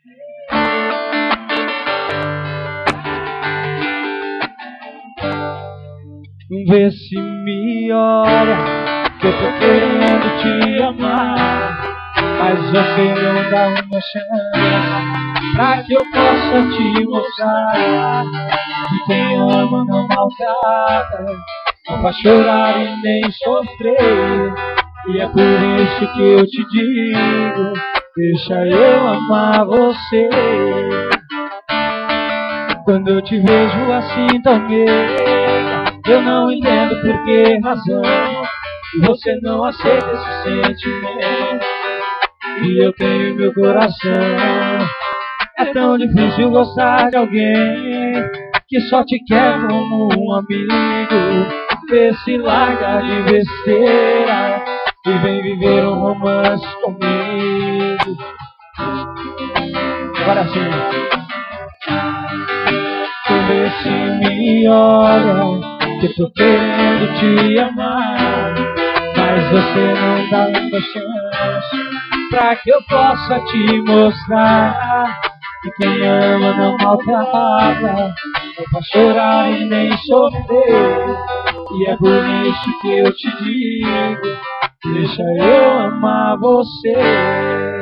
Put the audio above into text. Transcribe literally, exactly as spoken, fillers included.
Vê se me olha, que eu tô querendo te amar, mas você não dá uma chance pra que eu possa te mostrar que quem ama não maltrata, não faz chorar e nem sofrer. E é por isso que eu te digo, deixa eu amar você. Quando eu te vejo assim tão meiga, eu não entendo por que razão você não aceita esse sentimento. E eu tenho meu coração. É tão difícil gostar de alguém que só te quer como um amigo. Vê se larga de besteira e vem viver um romance comigo. Agora sim. Vê se me olha, que eu tô querendo te amar, mas você não dá uma chance pra que eu possa te mostrar que quem ama não maltrata, não faz chorar e nem sofrer. E é por isso que eu te digo, deixa eu amar você.